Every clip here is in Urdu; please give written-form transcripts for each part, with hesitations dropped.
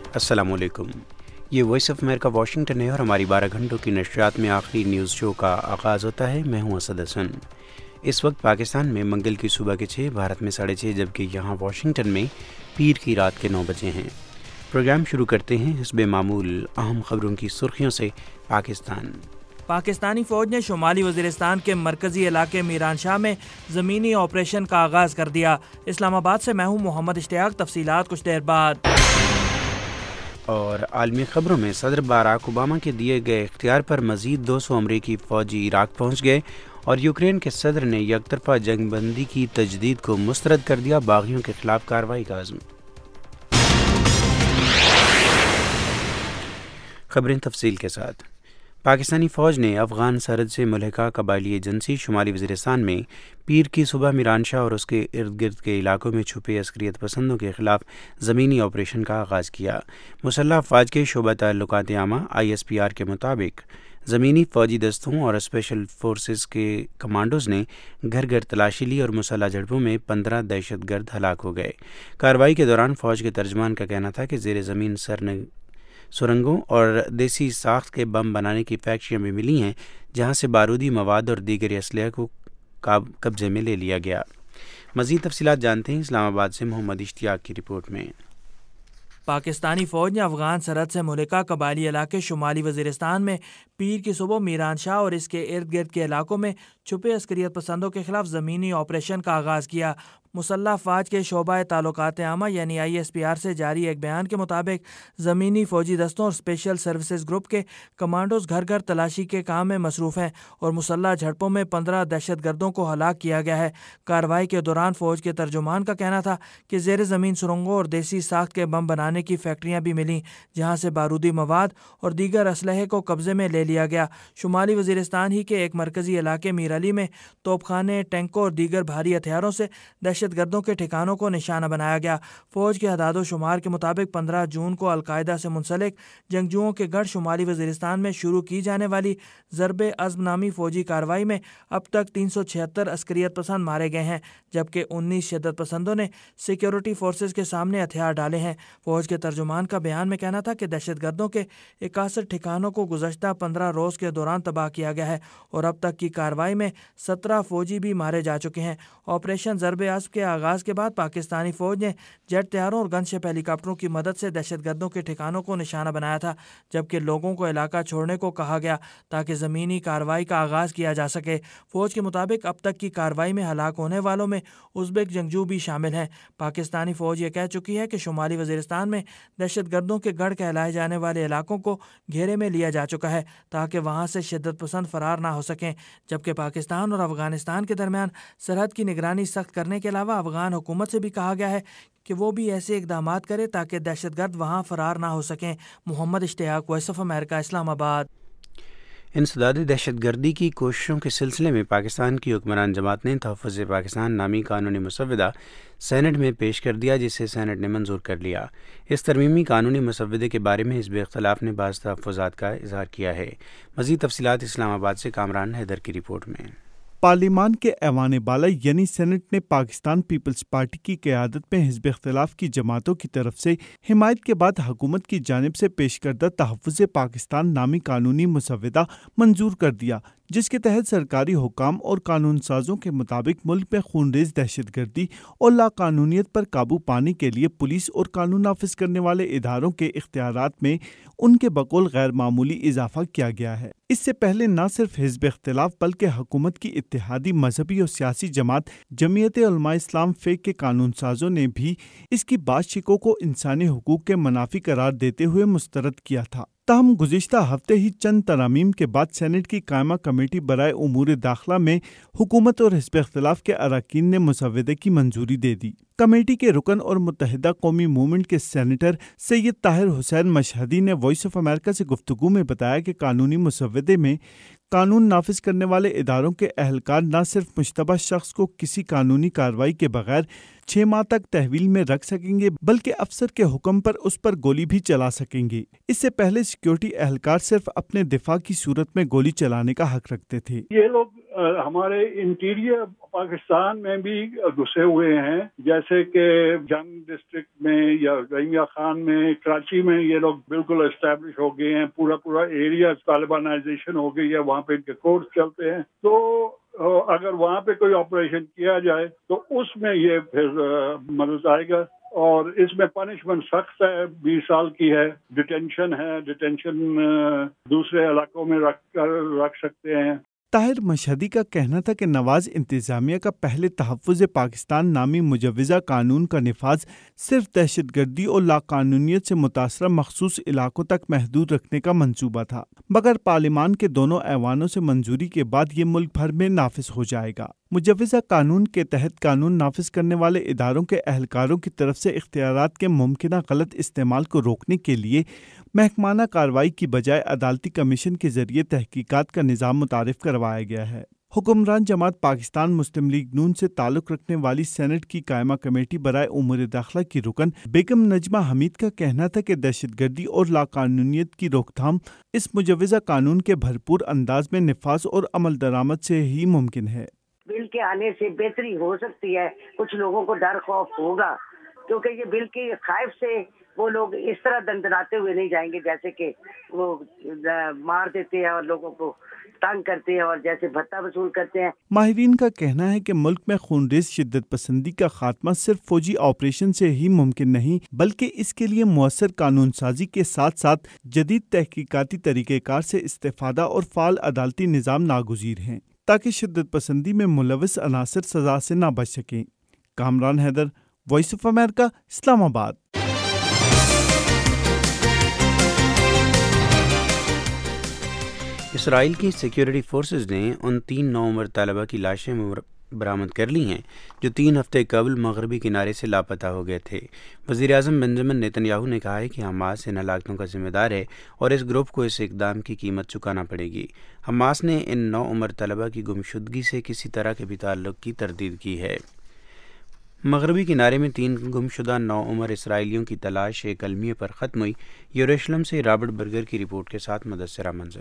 السلام علیکم۔ یہ وائس آف امریکہ واشنگٹن ہے اور ہماری 12 گھنٹوں کی نشریات میں آخری نیوز شو کا آغاز ہوتا ہے۔ میں ہوں اسد حسن۔ اس وقت پاکستان میں منگل کی صبح کے 6، بھارت میں 6:30، جبکہ یہاں واشنگٹن میں پیر کی رات کے 9 بجے ہیں۔ پروگرام شروع کرتے ہیں حسب معمول اہم خبروں کی سرخیوں سے۔ پاکستانی فوج نے شمالی وزیرستان کے مرکزی علاقے میران شاہ میں زمینی آپریشن کا آغاز کر دیا۔ اسلام آباد سے میں ہوں محمد اشتیاق، تفصیلات کچھ دیر بعد۔ اور عالمی خبروں میں صدر باراک اوباما کے دیے گئے اختیار پر مزید 200 امریکی فوجی عراق پہنچ گئے اور یوکرین کے صدر نے یک طرفہ جنگ بندی کی تجدید کو مسترد کر دیا۔ باغیوں کے خلاف کارروائی کا عزم۔ خبریں تفصیل کے ساتھ۔ پاکستانی فوج نے افغان سرحد سے ملحقہ قبائلی ایجنسی شمالی وزیرستان میں پیر کی صبح میران شاہ اور اس کے ارد گرد کے علاقوں میں چھپے عسکریت پسندوں کے خلاف زمینی آپریشن کا آغاز کیا۔ مسلح افواج کے شعبہ تعلقات عامہ ISPR کے مطابق زمینی فوجی دستوں اور اسپیشل فورسز کے کمانڈوز نے گھر گھر تلاشی لی اور مسلح جھڑپوں میں 15 دہشت گرد ہلاک ہو گئے۔ کارروائی کے دوران فوج کے ترجمان کا کہنا تھا کہ زیر زمین سرنگوں اور دیسی ساخت کے بم بنانے کی فیکٹریاں بھی ملی ہیں، جہاں سے بارودی مواد اور دیگر اسلحہ کو قبضے میں لے لیا گیا۔ مزید تفصیلات جانتے ہیں اسلام آباد سے محمد اشتیاق کی رپورٹ میں۔ پاکستانی فوج نے افغان سرحد سے ملحقہ قبائلی علاقے شمالی وزیرستان میں پیر کی صبح میران شاہ اور اس کے ارد گرد کے علاقوں میں چھپے عسکریت پسندوں کے خلاف زمینی آپریشن کا آغاز کیا۔ مسلح افواج کے شعبہ تعلقات عامہ یعنی ISPR سے جاری ایک بیان کے مطابق زمینی فوجی دستوں اور اسپیشل سروسز گروپ کے کمانڈوز گھر گھر تلاشی کے کام میں مصروف ہیں اور مسلح جھڑپوں میں 15 دہشت گردوں کو ہلاک کیا گیا ہے۔ کارروائی کے دوران فوج کے ترجمان کا کہنا تھا کہ زیر زمین سرنگوں اور دیسی ساخت کے بم بنانے کی فیکٹریاں بھی ملیں، جہاں سے بارودی مواد اور دیگر اسلحے کو قبضے میں لے لیا گیا۔ شمالی وزیرستان ہی کے ایک مرکزی علاقے میر علی میں توپ خانے، ٹینکوں اور دیگر بھاری ہتھیاروں سے دہشت گردوں کے ٹھکانوں کو نشانہ بنایا گیا۔ فوج کے اعداد و شمار کے مطابق 15 جون کو القاعدہ سے منسلک جنگجوؤں کے گڑھ شمالی وزیرستان میں شروع کی جانے والی ضرب عزم نامی فوجی کارروائی میں اب تک 376 عسکریت پسند مارے گئے ہیں، جبکہ 19 شدت پسندوں نے سیکیورٹی فورسز کے سامنے ہتھیار ڈالے ہیں۔ فوج کے ترجمان کا بیان میں کہنا تھا کہ دہشت گردوں کے 61 ٹھکانوں کو گزشتہ 15 روز کے دوران تباہ کیا گیا ہے اور اب تک کی کارروائی میں 17 فوجی بھی مارے جا چکے ہیں۔ آپریشن ضرب عزم کے آغاز کے بعد پاکستانی فوج نے جیٹ طیاروں اور گن شپ ہیلی کاپٹروں کی مدد سے دہشت گردوں کے ٹھکانوں کو نشانہ بنایا تھا، جبکہ لوگوں کو علاقہ چھوڑنے کو کہا گیا تاکہ زمینی کارروائی کا آغاز کیا جا سکے۔ فوج کے مطابق اب تک کی کارروائی میں ہلاک ہونے والوں میں ازبک جنگجو بھی شامل ہیں۔ پاکستانی فوج یہ کہہ چکی ہے کہ شمالی وزیرستان میں دہشت گردوں کے گڑھ کہلائے جانے والے علاقوں کو گھیرے میں لیا جا چکا ہے تاکہ وہاں سے شدت پسند فرار نہ ہو سکیں، جبکہ پاکستان اور افغانستان کے درمیان سرحد کی نگرانی سخت کرنے کے علاوہ افغان حکومت سے بھی کہا گیا ہے کہ وہ بھی ایسے اقدامات کرے تاکہ دہشت گرد وہاں فرار نہ ہو سکیں۔ محمد اشتیاق، وائس آف امریکہ، اسلام آباد۔ انسداد دہشت گردی کی کوششوں کے سلسلے میں پاکستان کی حکمران جماعت نے تحفظ پاکستان نامی قانونی مسودہ سینٹ میں پیش کر دیا، جسے سینٹ نے منظور کر لیا۔ اس ترمیمی قانونی مسودے کے بارے میں حزب اختلاف نے بعض تحفظات کا اظہار کیا ہے۔ مزید تفصیلات اسلام آباد سے کامران حیدر کی رپورٹ میں۔ پارلیمان کے ایوان بالا یعنی سینٹ نے پاکستان پیپلز پارٹی کی قیادت میں حزب اختلاف کی جماعتوں کی طرف سے حمایت کے بعد حکومت کی جانب سے پیش کردہ تحفظ پاکستان نامی قانونی مسودہ منظور کر دیا، جس کے تحت سرکاری حکام اور قانون سازوں کے مطابق ملک میں خونریز دہشت گردی اور لاقانونیت پر قابو پانے کے لیے پولیس اور قانون نافذ کرنے والے اداروں کے اختیارات میں ان کے بقول غیر معمولی اضافہ کیا گیا ہے۔ اس سے پہلے نہ صرف حزب اختلاف بلکہ حکومت کی اتحادی مذہبی اور سیاسی جماعت جمعیت علماء اسلام فیک کے قانون سازوں نے بھی اس کی بعض شقوں کو انسانی حقوق کے منافی قرار دیتے ہوئے مسترد کیا تھا۔ تاہم گزشتہ ہفتے ہی چند ترامیم کے بعد سینٹ کی قائمہ کمیٹی برائے امور داخلہ میں حکومت اور حزب اختلاف کے اراکین نے مسودے کی منظوری دے دی۔ کمیٹی کے رکن اور متحدہ قومی موومنٹ کے سینیٹر سید طاہر حسین مشہدی نے وائس آف امریکہ سے گفتگو میں بتایا کہ قانونی مسودے میں قانون نافذ کرنے والے اداروں کے اہلکار نہ صرف مشتبہ شخص کو کسی قانونی کارروائی کے بغیر 6 ماہ تک تحویل میں رکھ سکیں گے بلکہ افسر کے حکم پر اس پر گولی بھی چلا سکیں گے۔ اس سے پہلے سیکیورٹی اہلکار صرف اپنے دفاع کی صورت میں گولی چلانے کا حق رکھتے تھے۔ یہ لوگ ہمارے انٹیریئر پاکستان میں بھی گھسے ہوئے ہیں، جیسے کہ جنگ ڈسٹرکٹ میں یا رحیمیہ خان میں، کراچی میں یہ لوگ بالکل اسٹیبلش ہو گئے ہیں، پورا ایریا طالبانائزیشن ہو گئی ہے، وہاں پہ ان کے کورس چلتے ہیں۔ تو اگر وہاں پہ کوئی آپریشن کیا جائے تو اس میں یہ پھر مدد آئے گا، اور اس میں پنشمنٹ سخت ہے، 20 سال کی ہے، ڈیٹینشن دوسرے علاقوں میں رکھ سکتے ہیں۔ طاہر مشہدی کا کہنا تھا کہ نواز انتظامیہ کا پہلے تحفظ پاکستان نامی مجوزہ قانون کا نفاذ صرف دہشت گردی اور لاقانونیت سے متاثرہ مخصوص علاقوں تک محدود رکھنے کا منصوبہ تھا، مگر پارلیمان کے دونوں ایوانوں سے منظوری کے بعد یہ ملک بھر میں نافذ ہو جائے گا۔ مجوزہ قانون کے تحت قانون نافذ کرنے والے اداروں کے اہلکاروں کی طرف سے اختیارات کے ممکنہ غلط استعمال کو روکنے کے لیے محکمانہ کارروائی کی بجائے عدالتی کمیشن کے ذریعے تحقیقات کا نظام متعارف کروایا گیا ہے۔ حکمران جماعت پاکستان مسلم لیگ نون سے تعلق رکھنے والی سینٹ کی قائمہ کمیٹی برائے امور داخلہ کی رکن بیگم نجمہ حمید کا کہنا تھا کہ دہشت گردی اور لاقانونیت کی روک تھام اس مجوزہ قانون کے بھرپور انداز میں نفاذ اور عمل درآمد سے ہی ممکن ہے۔ بل کے آنے سے بہتری ہو سکتی ہے، کچھ لوگوں کو ڈر خوف ہوگا، کیونکہ یہ بل کے خائف سے وہ لوگ اس طرح دندناتے ہوئے نہیں جائیں گے جیسے کہ وہ مار دیتے ہیں اور لوگوں کو تنگ کرتے ہیں اور جیسے بھتہ وصول کرتے ہیں۔ ماہرین کا کہنا ہے کہ ملک میں خونریز شدت پسندی کا خاتمہ صرف فوجی آپریشن سے ہی ممکن نہیں، بلکہ اس کے لیے مؤثر قانون سازی کے ساتھ ساتھ جدید تحقیقاتی طریقہ کار سے استفادہ اور فعال عدالتی نظام ناگزیر ہیں تاکہ شدت پسندی میں ملوث عناصر سزا سے نہ بچ سکیں۔ Kamran Haider, Voice of America, Islamabad. Israel کی سیکیورٹی فورسز نے ان 3 نوعمر طلبہ کی لاشیں برآمد کر لی ہیں جو 3 ہفتے قبل مغربی کنارے سے لاپتہ ہو گئے تھے۔ وزیر اعظم بنجمن نیتن یاہو نے کہا ہے کہ حماس ان ہلاکتوں کا ذمہ دار ہے اور اس گروپ کو اس اقدام کی قیمت چکانا پڑے گی۔ حماس نے ان 9 عمر طلبہ کی گمشدگی سے کسی طرح کے بھی تعلق کی تردید کی ہے۔ مغربی کنارے میں 3 گمشدہ 9 عمر اسرائیلیوں کی تلاش ایک المیہ پر ختم ہوئی۔ یروشلم سے رابرٹ برگر کی رپورٹ کے ساتھ مدثرہ منظر۔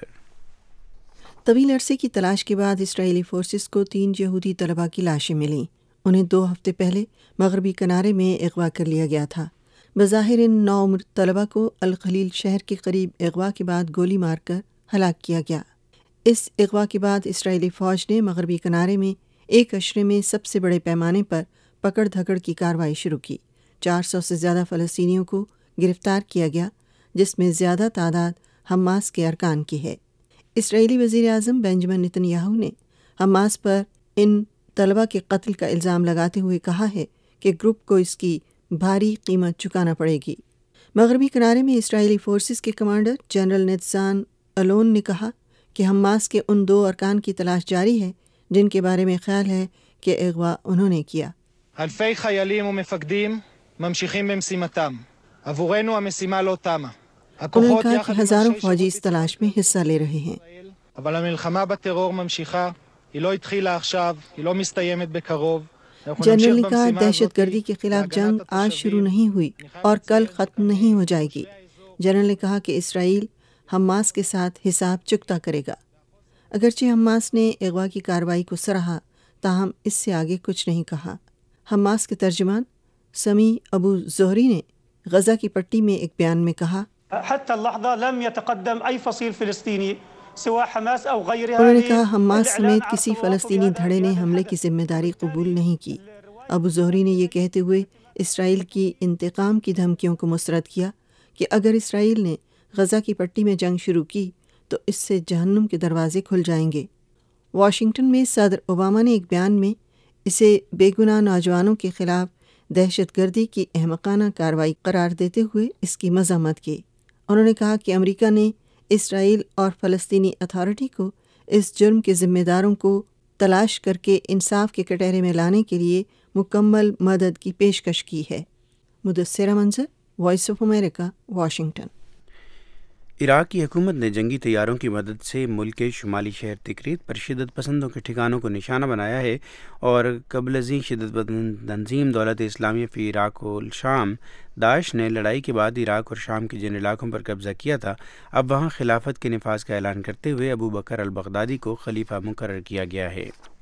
طویل عرصے کی تلاش کے بعد اسرائیلی فورسز کو 3 یہودی طلباء کی لاشیں ملیں۔ انہیں 2 ہفتے پہلے مغربی کنارے میں اغوا کر لیا گیا تھا۔ بظاہر ان 9 عمر طلباء کو الخلیل شہر کے قریب اغوا کے بعد گولی مار کر ہلاک کیا گیا۔ اس اغوا کے بعد اسرائیلی فوج نے مغربی کنارے میں ایک عشرے میں سب سے بڑے پیمانے پر پکڑ دھکڑ کی کارروائی شروع کی۔ 400 سے زیادہ فلسطینیوں کو گرفتار کیا گیا، جس میں زیادہ تعداد حماس کے ارکان کی ہے۔ اسرائیلی وزیر اعظم بنجمن نیتن یاہو نے حماس پر ان طلباء کے قتل کا الزام لگاتے ہوئے کہا ہے کہ گروپ کو اس کی بھاری قیمت چکانا پڑے گی۔ مغربی کنارے میں اسرائیلی فورسز کے کمانڈر جنرل نیتزان الون نے کہا کہ حماس کے ان 2 ارکان کی تلاش جاری ہے جن کے بارے میں خیال ہے کہ اغوا انہوں نے کیا۔ אלפי חיילים ומפקדים ממשיכים במשימתם. עבורנו המשימה לא תמה. انہوں نے کہا کہ ہزاروں فوجی اس تلاش میں حصہ لے رہے ہیں۔ אבל המלחמה בטרור ממשיכה. היא לא התחילה עכשיו, היא לא מסתיימת بקרוב. جنرل نے کہا دہشت گردی کے خلاف جنگ آج شروع نہیں ہوئی اور کل ختم نہیں ہو جائے گی۔ جنرل نے کہا کہ اسرائیل حماس کے ساتھ حساب چکتا کرے گا۔ اگرچہ حماس نے اغوا کی کارروائی کو سراہا، تاہم اس سے آگے کچھ نہیں کہا۔ حماس کے ترجمان سمیع ابو زہری نے غزہ کی پٹی میں ایک بیان میں کہا، حتى اللحظة لم يتقدم أي فصيل فلسطيني سواء حماس أو غيرها۔ انہوں نے کہا حماس سمیت کسی فلسطینی دھڑے نے حملے کی ذمہ داری قبول نہیں کی۔ ابو زہری نے یہ کہتے ہوئے اسرائیل کی انتقام کی دھمکیوں کو مسترد کیا کہ اگر اسرائیل نے غزہ کی پٹی میں جنگ شروع کی تو اس سے جہنم کے دروازے کھل جائیں گے۔ واشنگٹن میں صدر اوباما نے ایک بیان میں اسے بے گناہ نوجوانوں کے خلاف دہشت گردی کی احمقانہ کارروائی قرار دیتے ہوئے اس کی مذمت کی۔ انہوں نے کہا کہ امریکہ نے اسرائیل اور فلسطینی اتھارٹی کو اس جرم کے ذمہ داروں کو تلاش کر کے انصاف کے کٹہرے میں لانے کے لیے مکمل مدد کی پیشکش کی ہے۔ Mudassira Manzar, Voice of America, Washington. Iraq کی حکومت نے جنگی طیاروں کی مدد سے ملک کے شمالی شہر تکریت پر شدت پسندوں کے ٹھکانوں کو نشانہ بنایا ہے اور قبل ازیں شدت پسند تنظیم دولت اسلامیہ فی عراق و شام داعش نے لڑائی کے بعد عراق اور شام کے جن علاقوں پر قبضہ کیا تھا، اب وہاں خلافت کے نفاذ کا اعلان کرتے ہوئے ابو بکر البغدادی کو خلیفہ مقرر کیا گیا ہے۔